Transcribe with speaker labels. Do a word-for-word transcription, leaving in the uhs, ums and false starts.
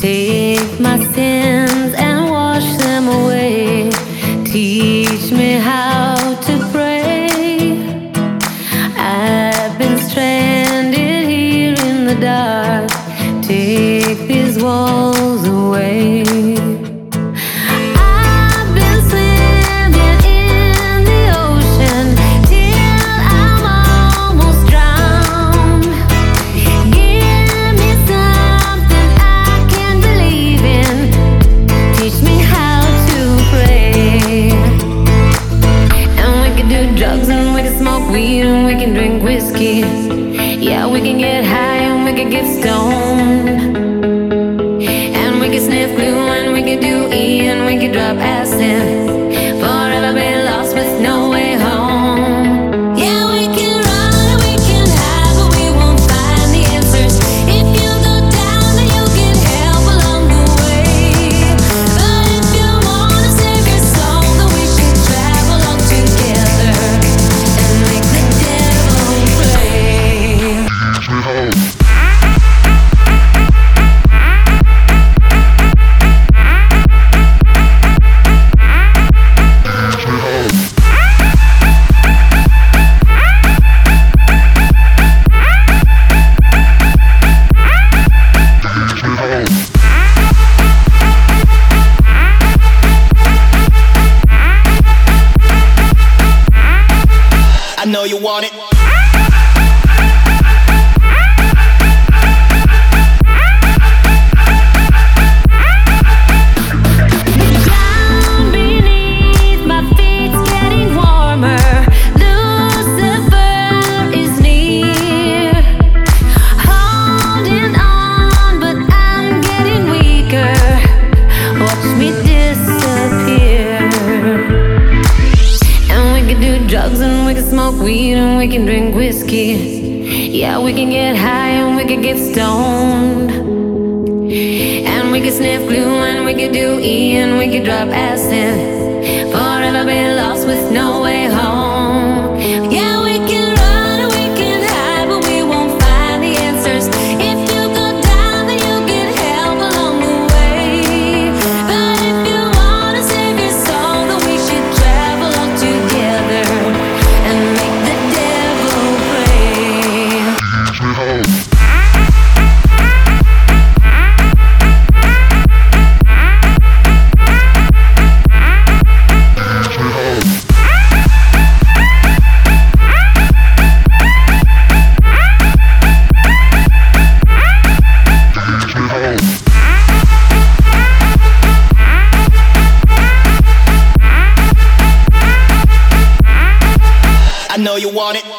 Speaker 1: Take my sins and wash them away. Teach me how to pray. I've been stranded here in the dark. Take these walls away. I've been swimming in the ocean till I'm almost drowned. Give me something I can believe in. Teach me how to pray. And we can do drugs and we can smoke weed and we can drink whiskey. Yeah, we can get high and we can get stoned. And we can sniff glue and we can do E and we can drop acid. Forever be lost with no way home. Yeah, we can run and we can hide, but we won't find the answers. If you go down, then you get help along the way. But if you wanna save your soul, then we should travel all together and make the devil play.
Speaker 2: I know you want it.
Speaker 1: Down beneath my feet's getting warmer. Lucifer is near. Holding on, but I'm getting weaker. Watch me disappear. And we can do drugs and we can smoke weed and we can drink whiskey. Yeah, we can get high and we can get stoned. And we can sniff glue and we can do E and we can drop acid. Forever be lost with no way home. Yeah, we can run and we can hide, but we won't find the answers. If you go down, then you get help along the way. But if you wanna save your soul, then we should travel all together and make the devil play.
Speaker 2: I know you want it.